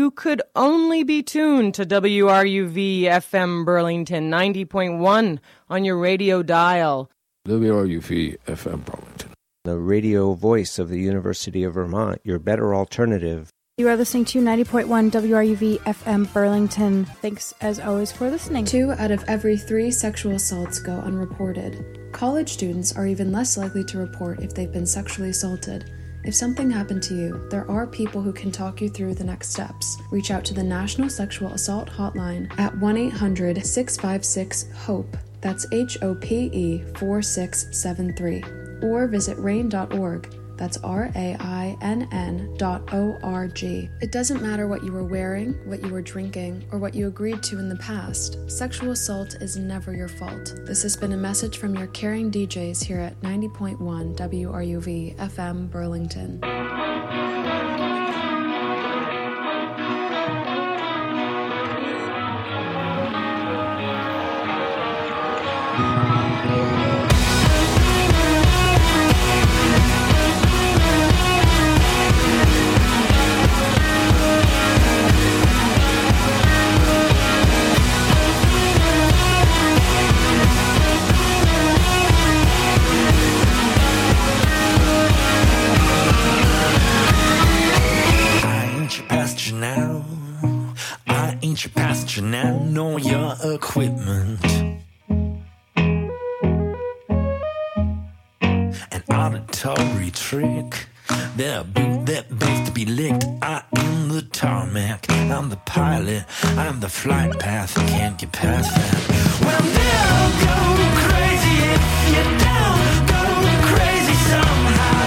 you could only be tuned to WRUV FM Burlington 90.1 on your radio dial. WRUV FM Burlington, the radio voice of the University of Vermont, your better alternative. You are listening to 90.1 WRUV FM Burlington. Thanks, as always, for listening. 2 out of every 3 sexual assaults go unreported. College students are even less likely to report if they've been sexually assaulted. If something happened to you, there are people who can talk you through the next steps. Reach out to the National Sexual Assault Hotline at 1-800-656-HOPE. That's HOPE 4673. Or visit RAINN.org. That's RAINN.org. It doesn't matter what you were wearing, what you were drinking, or what you agreed to in the past. Sexual assault is never your fault. This has been a message from your caring DJs here at 90.1 WRUV FM Burlington. Your pasture now, know your equipment. An auditory trick, they're boot that begs to be licked. I am the tarmac, I'm the pilot, I'm the flight path. Can't get past that. Well, they'll go crazy if you don't go crazy somehow.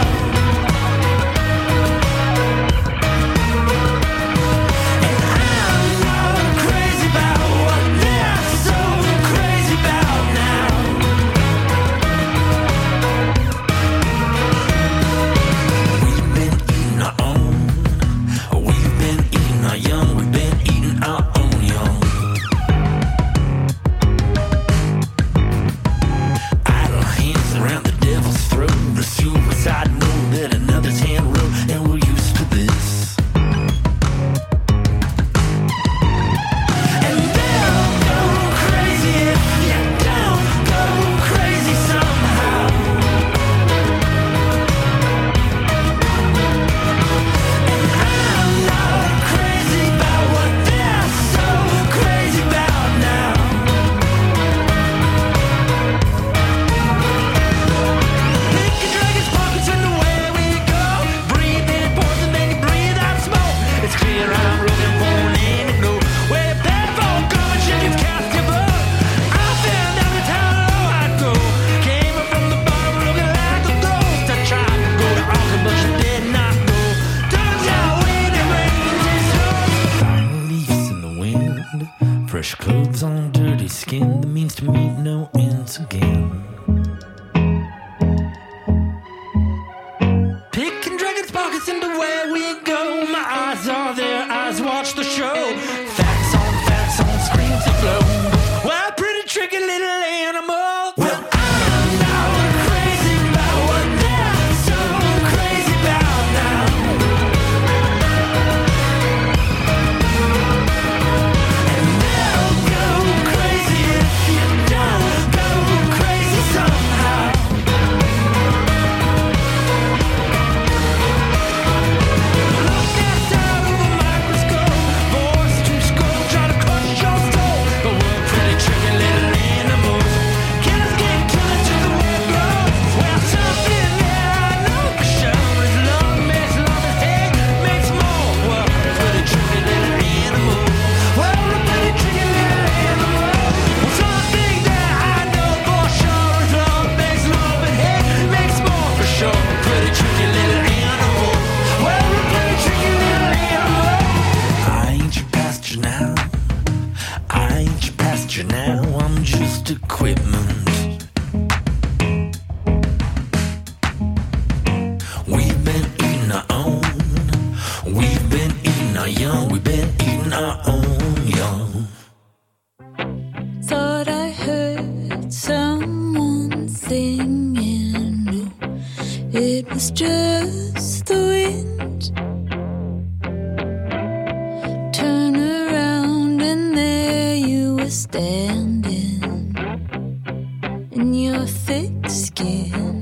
Fresh clothes on dirty skin, that means to meet no ends again. Picking dragons' pockets into where we go. My eyes are there, eyes watch the show. Facts on, screens to flow. Well, pretty tricky little animal. Well, I'm not crazy about what they're so crazy about now. And they'll go crazy if you don't go crazy somehow. Look outside with a microscope, voice to scope, try to crush your soul. But we're pretty tricky little animals. Killers get killers to the way it grows. Well, something that I know for sure is love makes hate makes more. Well, pretty tricky little animals. Well, we're pretty tricky little animals. Well, something that I know for sure is love and hate makes more for sure. Pretty tricky little animals. Well, we're pretty tricky little animals. I ain't your pasture now. I ain't your pasture now. I'm just equipment. We've been eating our own. We've been eating our young. We've been eating our own young. Thought I heard someone singing. No, it was just the wind standing in your thick skin.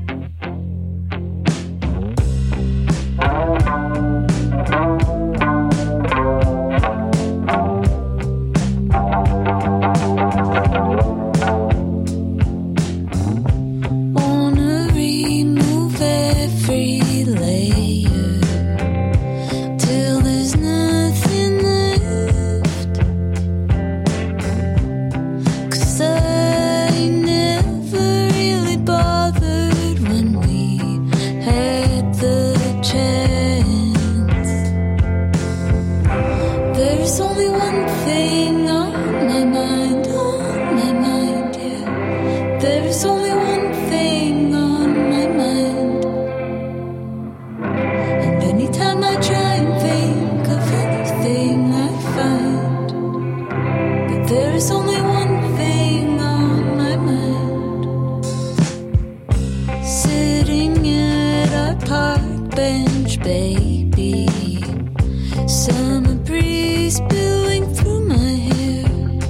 Wanna remove every layer till there's nothing left. 'Cause I never really bothered when we had the chance. There's only one thing on my mind, yeah. There's only one thing on my mind. And anytime I try and think of anything, I find that there's only one thing on my mind. Sitting at our park bench, baby, summer breeze blowing through my hair.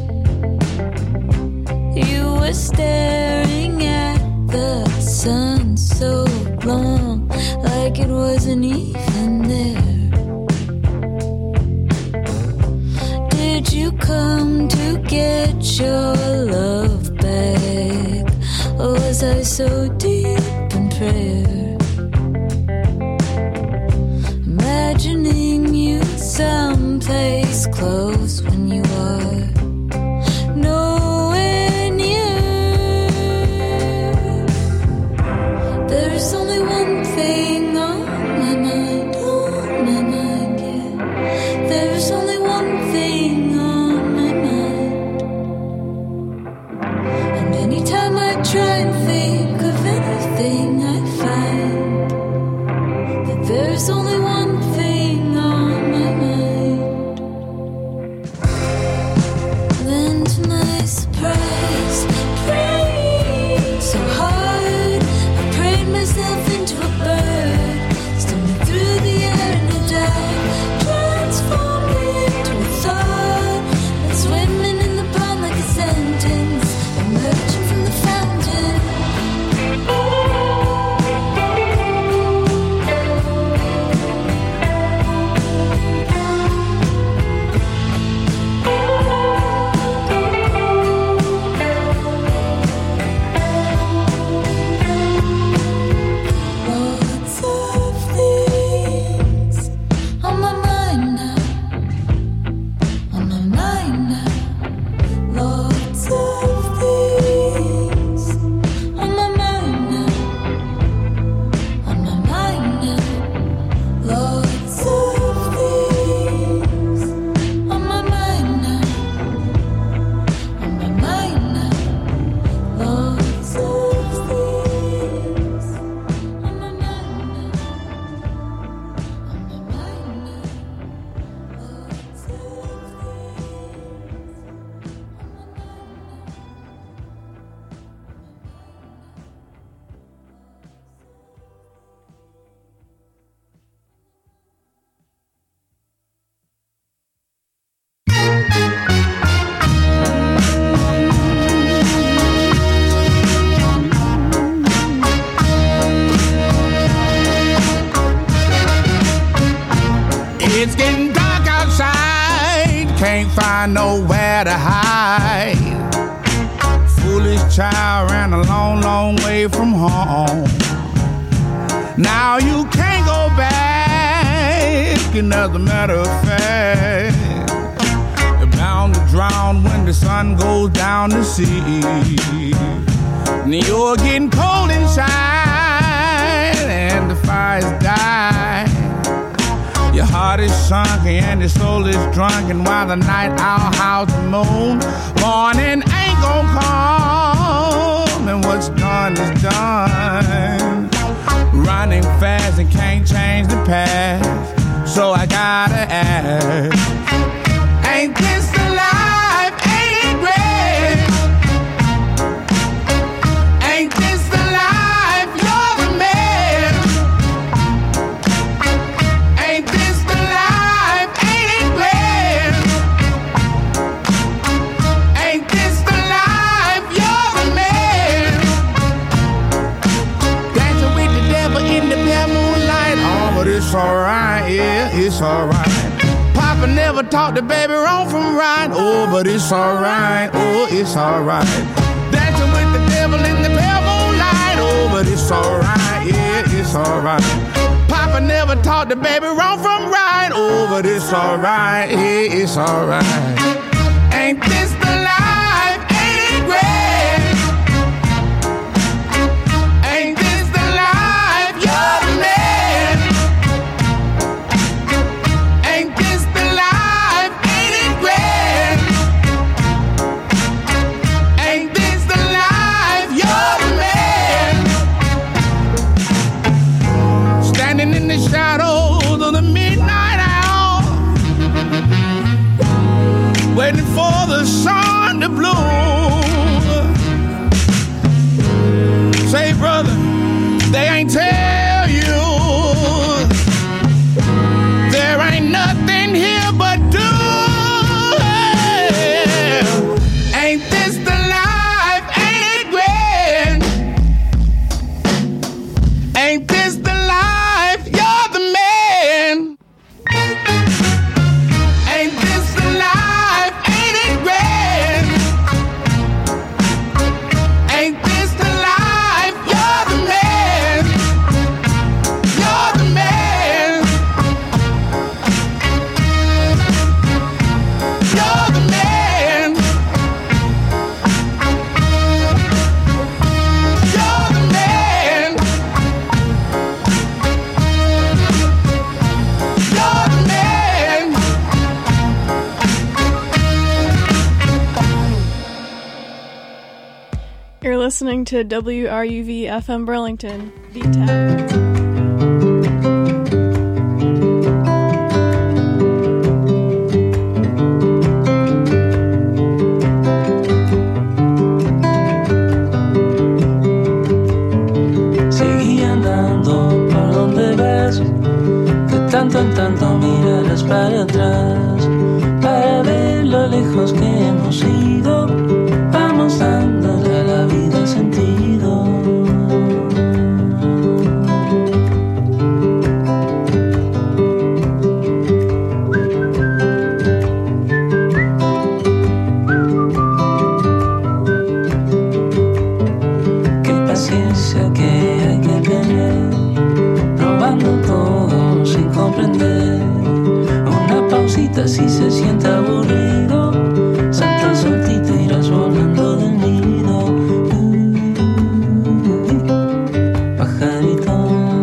You were staring at the sun so long, like it wasn't even there. Did you come to get your love back, or was I so deep in prayer? Imagining you someplace close when you are nowhere near. There's only one thing on my mind, yeah. There's only one thing on my mind. And anytime I try and think of anything, I find that there's only one thing on my mind. Then to my surprise, praying so hard, I prayed myself into a bird, stumbled through the air in a dive, transformed into a thought, and swimming in the pond like a sentence, emerging from the fountain. Lots of things on my mind now, on my mind now. Lots of things on my mind now, on my mind now. Lots of things on my mind now, on my mind now. Lots of things on my mind now, on my mind now. Lots of It's getting dark outside, can't find nowhere to hide. Foolish child ran a long, long way from home. Now you can't go back, and as a matter of fact, you're bound to drown when the sun goes down to sea. And you're getting cold inside, and the fire's dying. Your heart is sunk and your soul is drunken while the night owl howls the moon. Morning ain't gon' come, and what's done is done. Running fast and can't change the past, so I gotta ask, ain't this the life? Ain't it great? Ain't this the life? You're the man. Ain't this the life? Ain't it great? it's alright, yeah, it's alright. Papa never taught the baby wrong from right, oh, but it's alright, oh, it's alright. Dancing with the devil in the pale moonlight, oh, but it's alright, yeah, it's alright. Papa never taught the baby wrong from right, oh, but it's alright, yeah, it's alright. Ain't this the life, ain't it great? Ain't this the life, you're the man? Ain't this the life, ain't it great? Ain't this the life, you're the man? Standing in the shadows of the midnight hour, waiting for the sun to bloom. Say, brother, they ain't tell you there ain't nothing here but do. Ain't this the life? Ain't it great? Ain't this the life? You're the man. Ain't this the life? Ain't it great? Ain't this the life? You're the man. You're the man. You're the man. You're the man. You're the man. You're listening to WRUV FM Burlington, D-Town. Seguí andando por donde vas, de tanto en tanto mirarás para atrás, para ver lo lejos que hemos ido. Vamos dándole a la vida sentido. Qué paciencia que hay que tener, probando todo sin comprender. Una pausita si se siente aburrido, salta soltito, irás volando del nido. Pajarito.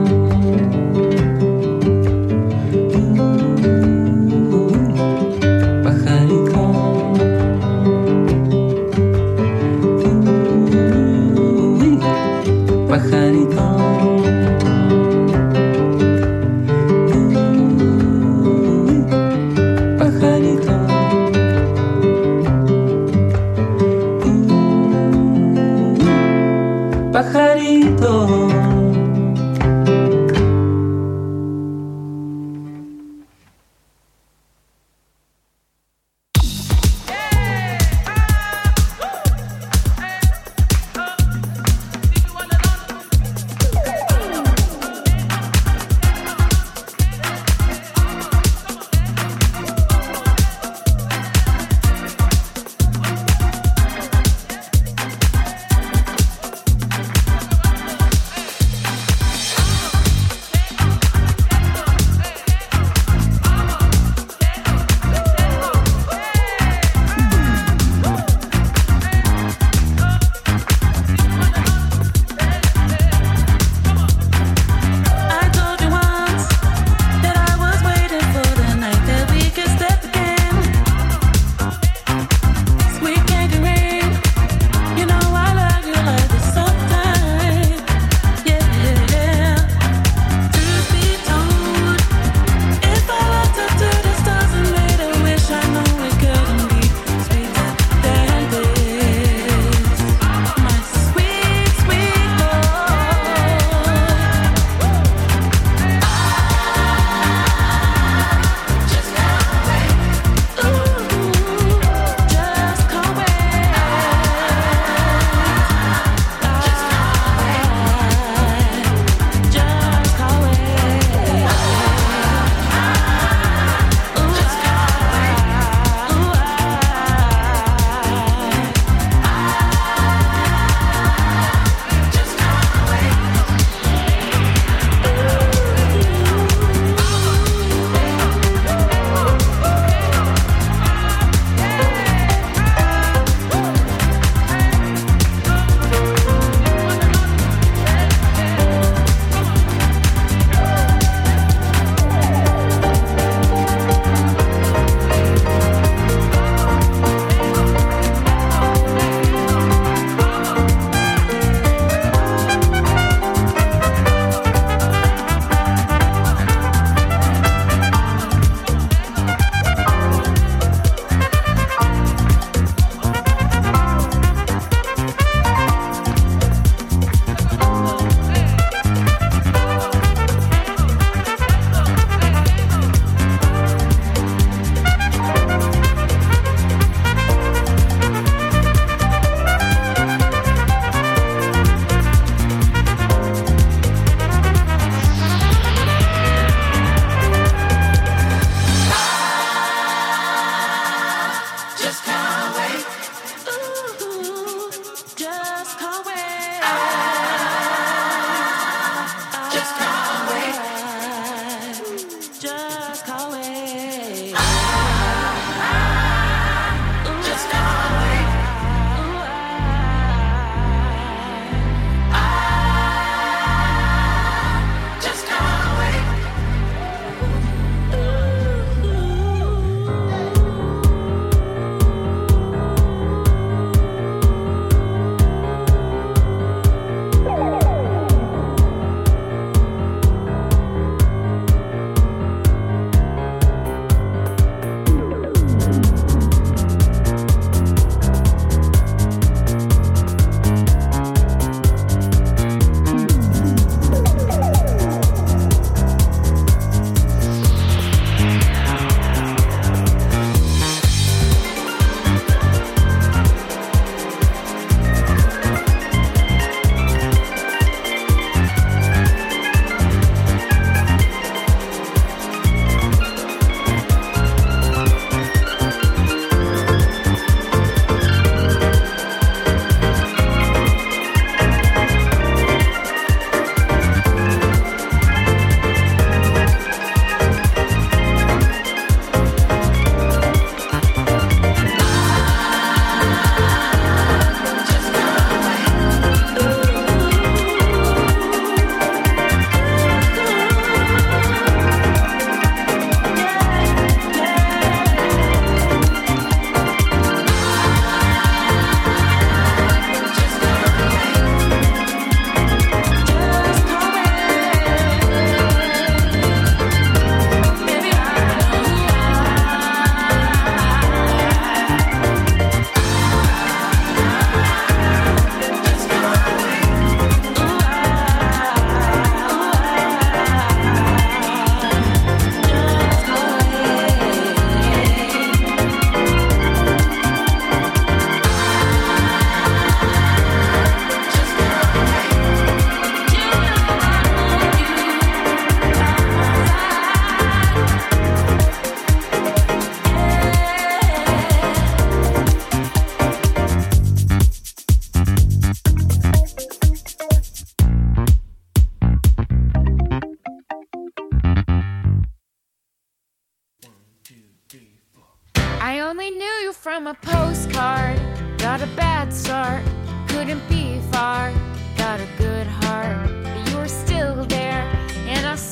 Pajarito. Pajarito. Pajarito. only knew you from a postcard. Got a bad start, couldn't be far. Got a good heart.